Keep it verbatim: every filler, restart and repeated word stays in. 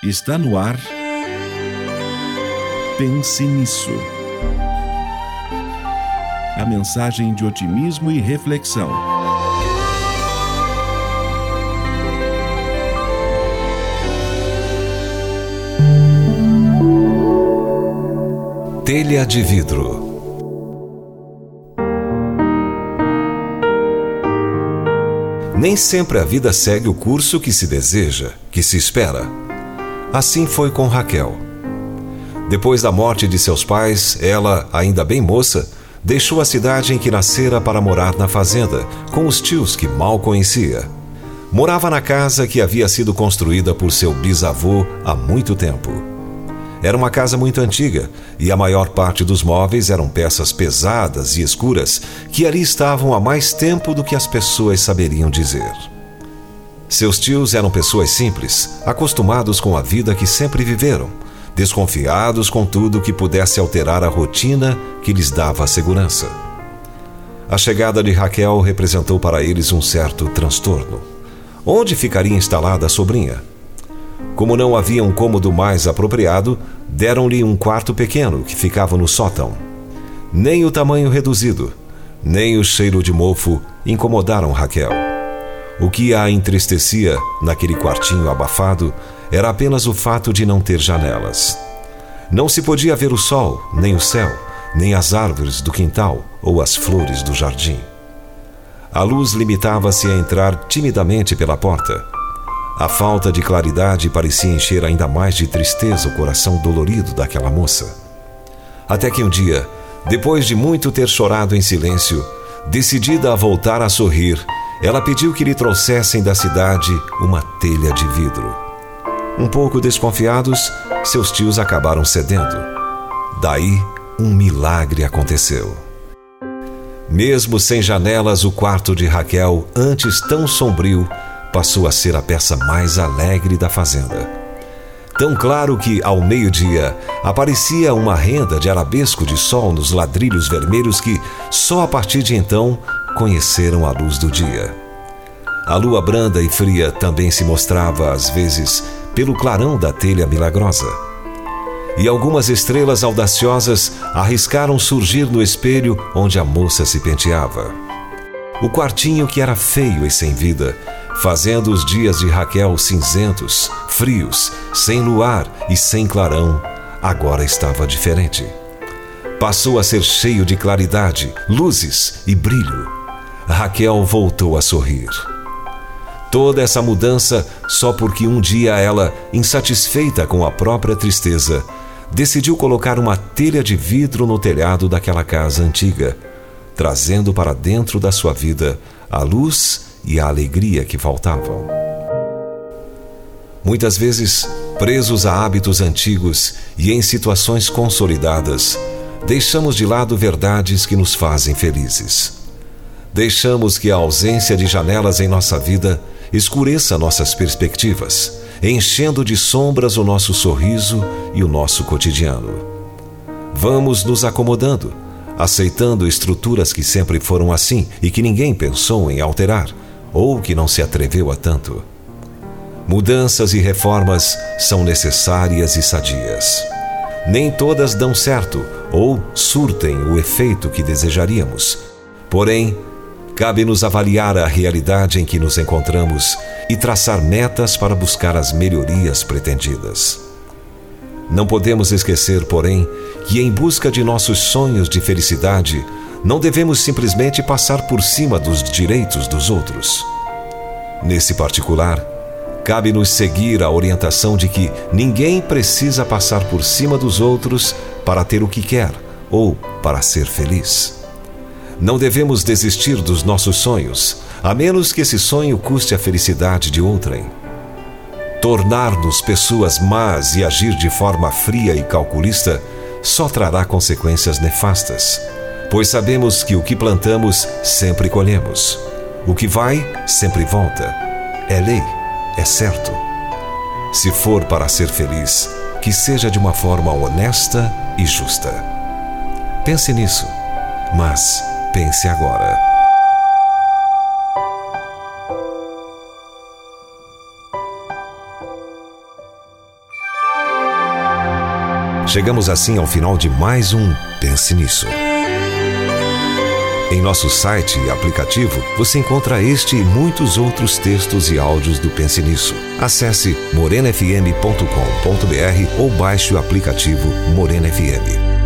Está no ar. Pense nisso. A mensagem de otimismo e reflexão. Telha de vidro. Nem sempre a vida segue o curso que se deseja, que se espera. Assim foi com Raquel. Depois da morte de seus pais, ela, ainda bem moça, deixou a cidade em que nascera para morar na fazenda, com os tios que mal conhecia. Morava na casa que havia sido construída por seu bisavô há muito tempo. Era uma casa muito antiga e a maior parte dos móveis eram peças pesadas e escuras que ali estavam há mais tempo do que as pessoas saberiam dizer. Seus tios eram pessoas simples, acostumados com a vida que sempre viveram, desconfiados com tudo que pudesse alterar a rotina que lhes dava segurança. A chegada de Raquel representou para eles um certo transtorno. Onde ficaria instalada a sobrinha? Como não havia um cômodo mais apropriado, deram-lhe um quarto pequeno que ficava no sótão. Nem o tamanho reduzido, nem o cheiro de mofo incomodaram Raquel. O que a entristecia naquele quartinho abafado era apenas o fato de não ter janelas. Não se podia ver o sol, nem o céu, nem as árvores do quintal ou as flores do jardim. A luz limitava-se a entrar timidamente pela porta. A falta de claridade parecia encher ainda mais de tristeza o coração dolorido daquela moça. Até que um dia, depois de muito ter chorado em silêncio, decidida a voltar a sorrir, ela pediu que lhe trouxessem da cidade uma telha de vidro. Um pouco desconfiados, seus tios acabaram cedendo. Daí, um milagre aconteceu. Mesmo sem janelas, o quarto de Raquel, antes tão sombrio, passou a ser a peça mais alegre da fazenda. Tão claro que, ao meio-dia, aparecia uma renda de arabesco de sol nos ladrilhos vermelhos que, só a partir de então, conheceram a luz do dia. A lua branda e fria também se mostrava, às vezes, pelo clarão da telha milagrosa. E algumas estrelas audaciosas arriscaram surgir no espelho onde a moça se penteava. O quartinho que era feio e sem vida, fazendo os dias de Raquel cinzentos, frios, sem luar e sem clarão, agora estava diferente. Passou a ser cheio de claridade, luzes e brilho. Raquel voltou a sorrir. Toda essa mudança só porque um dia ela, insatisfeita com a própria tristeza, decidiu colocar uma telha de vidro no telhado daquela casa antiga, trazendo para dentro da sua vida a luz e a alegria que faltavam. Muitas vezes, presos a hábitos antigos e em situações consolidadas, deixamos de lado verdades que nos fazem felizes. Deixamos que a ausência de janelas em nossa vida escureça nossas perspectivas, enchendo de sombras o nosso sorriso e o nosso cotidiano. Vamos nos acomodando, aceitando estruturas que sempre foram assim e que ninguém pensou em alterar, ou que não se atreveu a tanto. Mudanças e reformas são necessárias e sadias. Nem todas dão certo ou surtem o efeito que desejaríamos. Porém, cabe-nos avaliar a realidade em que nos encontramos e traçar metas para buscar as melhorias pretendidas. Não podemos esquecer, porém, que em busca de nossos sonhos de felicidade, não devemos simplesmente passar por cima dos direitos dos outros. Nesse particular, cabe-nos seguir a orientação de que ninguém precisa passar por cima dos outros para ter o que quer ou para ser feliz. Não devemos desistir dos nossos sonhos, a menos que esse sonho custe a felicidade de outrem. Tornar-nos pessoas más e agir de forma fria e calculista só trará consequências nefastas, pois sabemos que o que plantamos sempre colhemos. O que vai, sempre volta. É lei, é certo. Se for para ser feliz, que seja de uma forma honesta e justa. Pense nisso, mas pense agora. Chegamos assim ao final de mais um Pense Nisso. Em nosso site e aplicativo, você encontra este e muitos outros textos e áudios do Pense Nisso. Acesse morena f m ponto com ponto b r ou baixe o aplicativo Morena F M.